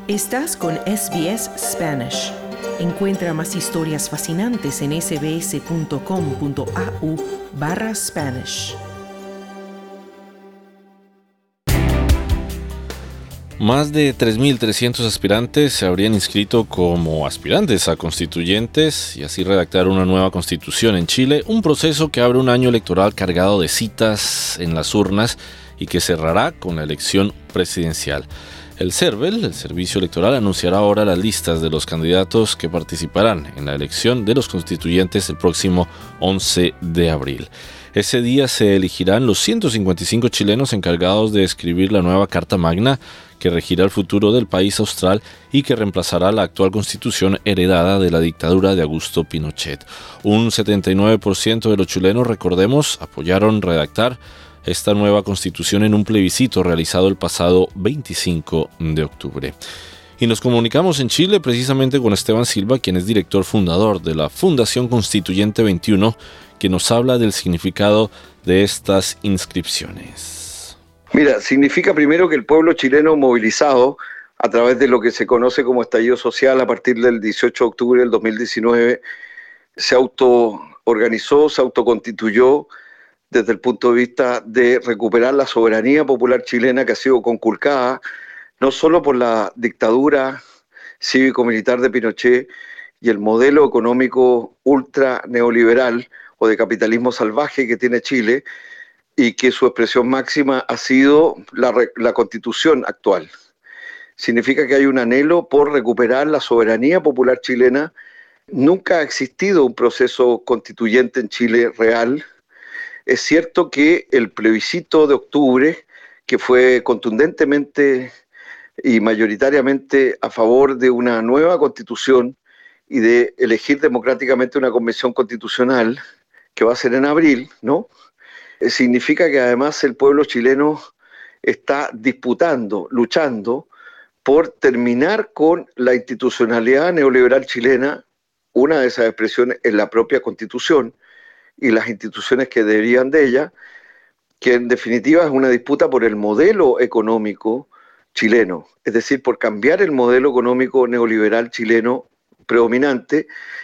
Estás con SBS Spanish. Encuentra más historias fascinantes en sbs.com.au/Spanish. Más de 3.300 aspirantes se habrían inscrito como aspirantes a constituyentes y así redactar una nueva constitución en Chile, un proceso que abre un año electoral cargado de citas en las urnas y que cerrará con la elección presidencial. El CERVEL, el Servicio Electoral, anunciará ahora las listas de los candidatos que participarán en la elección de los constituyentes el próximo 11 de abril. Ese día se elegirán los 155 chilenos encargados de escribir la nueva Carta Magna que regirá el futuro del país austral y que reemplazará la actual constitución heredada de la dictadura de Augusto Pinochet. Un 79% de los chilenos, recordemos, apoyaron redactar esta nueva constitución en un plebiscito realizado el pasado 25 de octubre. Y nos comunicamos en Chile precisamente con Esteban Silva, quien es director fundador de la Fundación Constituyente 21, que nos habla del significado de estas inscripciones. Mira, significa primero que el pueblo chileno movilizado a través de lo que se conoce como estallido social a partir del 18 de octubre del 2019 se autoorganizó, se autoconstituyó desde el punto de vista de recuperar la soberanía popular chilena que ha sido conculcada no solo por la dictadura cívico-militar de Pinochet y el modelo económico ultra neoliberal o de capitalismo salvaje que tiene Chile, y que su expresión máxima ha sido la Constitución actual. Significa que hay un anhelo por recuperar la soberanía popular chilena. Nunca ha existido un proceso constituyente en Chile real. Es cierto que el plebiscito de octubre, que fue contundentemente y mayoritariamente a favor de una nueva constitución y de elegir democráticamente una convención constitucional, que va a ser en abril, ¿no? Significa que además el pueblo chileno está disputando, luchando por terminar con la institucionalidad neoliberal chilena. Una de esas expresiones es la propia Constitución y las instituciones que derivan de ella, que en definitiva es una disputa por el modelo económico chileno, es decir, por cambiar el modelo económico neoliberal chileno predominante,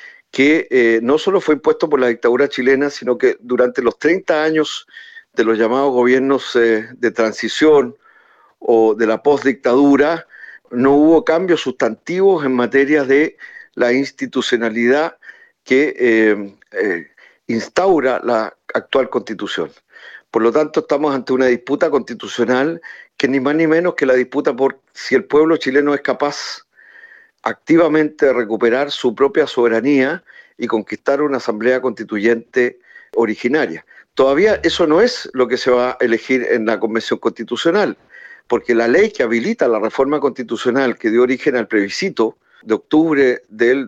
que no solo fue impuesto por la dictadura chilena, sino que durante los 30 años de los llamados gobiernos de transición o de la postdictadura, no hubo cambios sustantivos en materia de la institucionalidad que instaura la actual Constitución. Por lo tanto, estamos ante una disputa constitucional que ni más ni menos que la disputa por si el pueblo chileno es capaz activamente de recuperar su propia soberanía y conquistar una asamblea constituyente originaria. Todavía eso no es lo que se va a elegir en la Convención Constitucional, porque la ley que habilita la reforma constitucional que dio origen al plebiscito de octubre del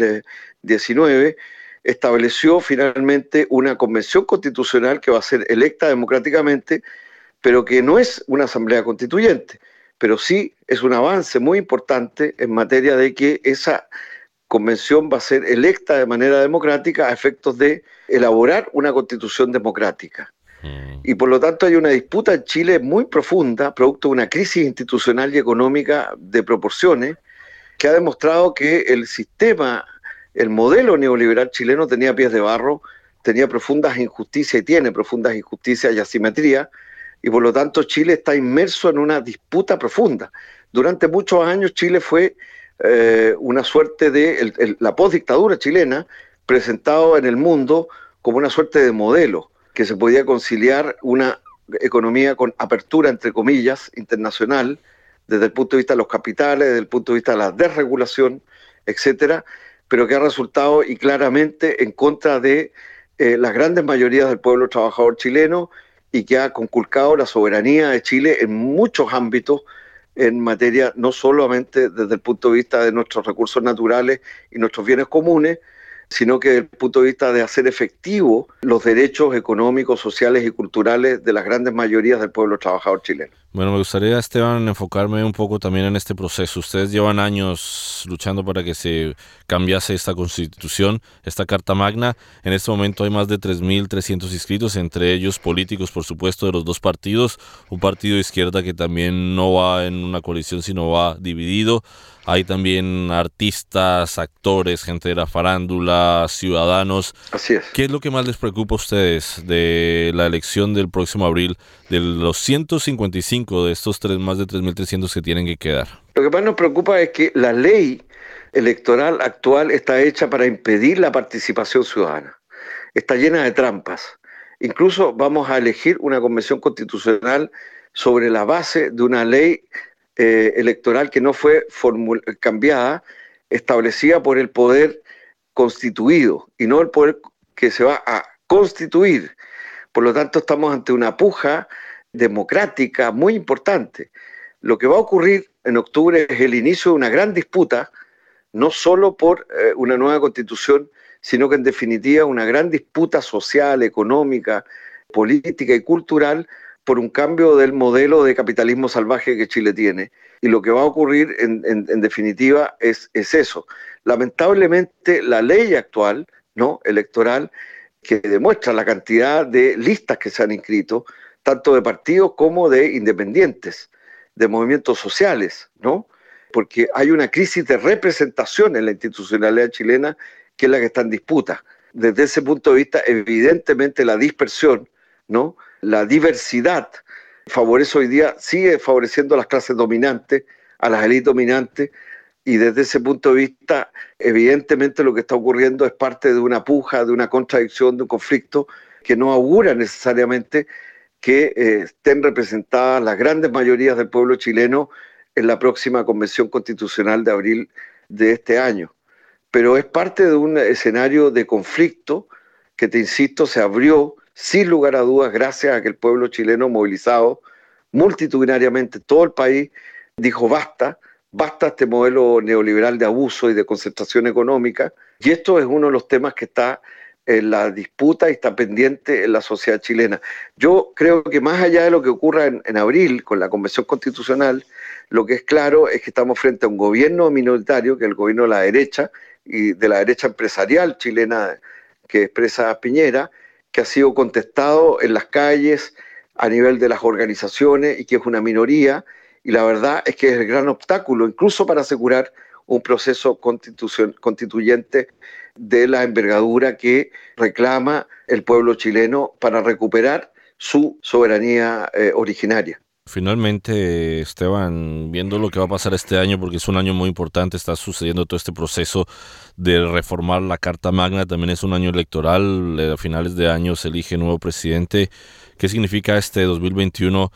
2019 estableció finalmente una convención constitucional que va a ser electa democráticamente, pero que no es una asamblea constituyente, pero sí es un avance muy importante en materia de que esa convención va a ser electa de manera democrática a efectos de elaborar una constitución democrática. Y por lo tanto hay una disputa en Chile muy profunda, producto de una crisis institucional y económica de proporciones, que ha demostrado que el sistema, el modelo neoliberal chileno tenía pies de barro, tenía profundas injusticias y tiene profundas injusticias y asimetrías, y por lo tanto Chile está inmerso en una disputa profunda. Durante muchos años Chile fue una suerte de la postdictadura chilena, presentado en el mundo como una suerte de modelo, que se podía conciliar una economía con apertura, entre comillas, internacional, desde el punto de vista de los capitales, desde el punto de vista de la desregulación, etcétera, pero que ha resultado y claramente en contra de las grandes mayorías del pueblo trabajador chileno y que ha conculcado la soberanía de Chile en muchos ámbitos en materia no solamente desde el punto de vista de nuestros recursos naturales y nuestros bienes comunes, sino que desde el punto de vista de hacer efectivos los derechos económicos, sociales y culturales de las grandes mayorías del pueblo trabajador chileno. Bueno, me gustaría, Esteban, enfocarme un poco también en este proceso. Ustedes llevan años luchando para que se cambiase esta constitución, esta Carta Magna. En este momento hay más de 3.300 inscritos, entre ellos políticos, por supuesto, de los dos partidos. Un partido de izquierda que también no va en una coalición, sino va dividido. Hay también artistas, actores, gente de la farándula, ciudadanos. Así es. ¿Qué es lo que más les preocupa a ustedes de la elección del próximo abril, de los 155 de estos más de 3.300 que tienen que quedar? Lo que más nos preocupa es que la ley electoral actual está hecha para impedir la participación ciudadana. Está llena de trampas. Incluso vamos a elegir una convención constitucional sobre la base de una ley electoral que no fue cambiada, establecida por el poder constituido y no el poder que se va a constituir. Por lo tanto, estamos ante una puja democrática muy importante. Lo que va a ocurrir en octubre es el inicio de una gran disputa, no solo por una nueva constitución, sino que en definitiva una gran disputa social, económica, política y cultural por un cambio del modelo de capitalismo salvaje que Chile tiene. Y lo que va a ocurrir en definitiva es eso. Lamentablemente la ley actual, ¿no?, electoral, que demuestra la cantidad de listas que se han inscrito, tanto de partidos como de independientes, de movimientos sociales, ¿no? Porque hay una crisis de representación en la institucionalidad chilena que es la que está en disputa. Desde ese punto de vista, evidentemente la dispersión, ¿no?, la diversidad favorece hoy día, sigue favoreciendo a las clases dominantes, a las élites dominantes, y desde ese punto de vista, evidentemente lo que está ocurriendo es parte de una puja, de una contradicción, de un conflicto que no augura necesariamente que estén representadas las grandes mayorías del pueblo chileno en la próxima Convención Constitucional de abril de este año. Pero es parte de un escenario de conflicto que, te insisto, se abrió sin lugar a dudas gracias a que el pueblo chileno, movilizado multitudinariamente, todo el país, dijo basta este modelo neoliberal de abuso y de concentración económica, y esto es uno de los temas que está en la disputa y está pendiente en la sociedad chilena. Yo creo que más allá de lo que ocurra en abril con la Convención Constitucional, lo que es claro es que estamos frente a un gobierno minoritario, que es el gobierno de la derecha y de la derecha empresarial chilena que expresa Piñera, que ha sido contestado en las calles a nivel de las organizaciones y que es una minoría, y la verdad es que es el gran obstáculo, incluso para asegurar un proceso constituyente de la envergadura que reclama el pueblo chileno para recuperar su soberanía originaria. Finalmente, Esteban, viendo lo que va a pasar este año, porque es un año muy importante, está sucediendo todo este proceso de reformar la Carta Magna, también es un año electoral, a finales de año se elige nuevo presidente. ¿Qué significa este 2021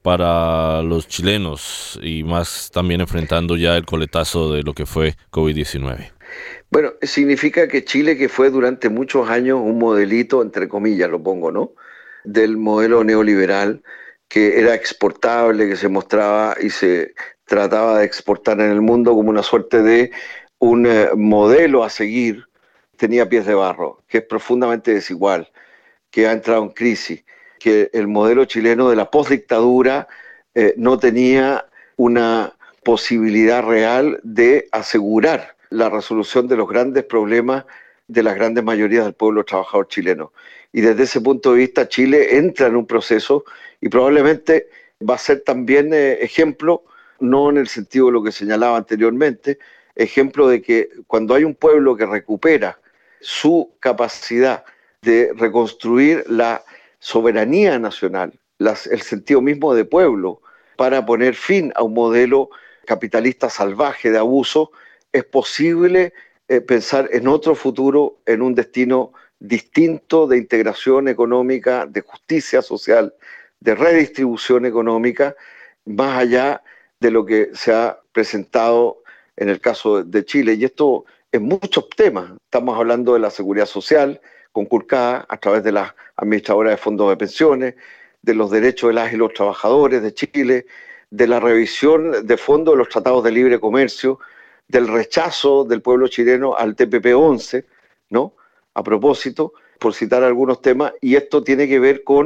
para los chilenos y más también enfrentando ya el coletazo de lo que fue COVID-19? Bueno, significa que Chile, que fue durante muchos años un modelito, entre comillas lo pongo, ¿no?, del modelo neoliberal, que era exportable, que se mostraba y se trataba de exportar en el mundo como una suerte de un modelo a seguir, tenía pies de barro, que es profundamente desigual, que ha entrado en crisis, que el modelo chileno de la postdictadura no tenía una posibilidad real de asegurar la resolución de los grandes problemas de las grandes mayorías del pueblo trabajador chileno. Y desde ese punto de vista, Chile entra en un proceso y probablemente va a ser también ejemplo, no en el sentido de lo que señalaba anteriormente, ejemplo de que cuando hay un pueblo que recupera su capacidad de reconstruir la soberanía nacional, el sentido mismo de pueblo, para poner fin a un modelo capitalista salvaje de abuso, es posible pensar en otro futuro, en un destino distinto de integración económica, de justicia social, de redistribución económica, más allá de lo que se ha presentado en el caso de Chile. Y esto en muchos temas. Estamos hablando de la seguridad social, conculcada a través de las administradoras de fondos de pensiones, de los derechos de las y los trabajadores de Chile, de la revisión de fondo de los tratados de libre comercio, del rechazo del pueblo chileno al TPP-11, ¿no?, a propósito, por citar algunos temas, y esto tiene que ver con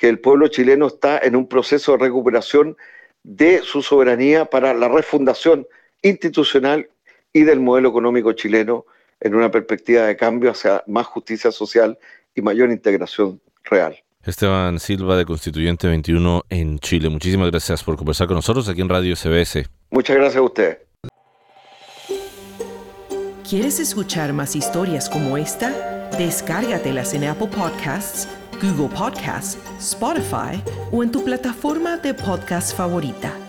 que el pueblo chileno está en un proceso de recuperación de su soberanía para la refundación institucional y del modelo económico chileno en una perspectiva de cambio hacia más justicia social y mayor integración real. Esteban Silva, de Constituyente 21 en Chile. Muchísimas gracias por conversar con nosotros aquí en Radio SBS. Muchas gracias a ustedes. ¿Quieres escuchar más historias como esta? Descárgatelas en Apple Podcasts, Google Podcasts, Spotify o en tu plataforma de podcast favorita.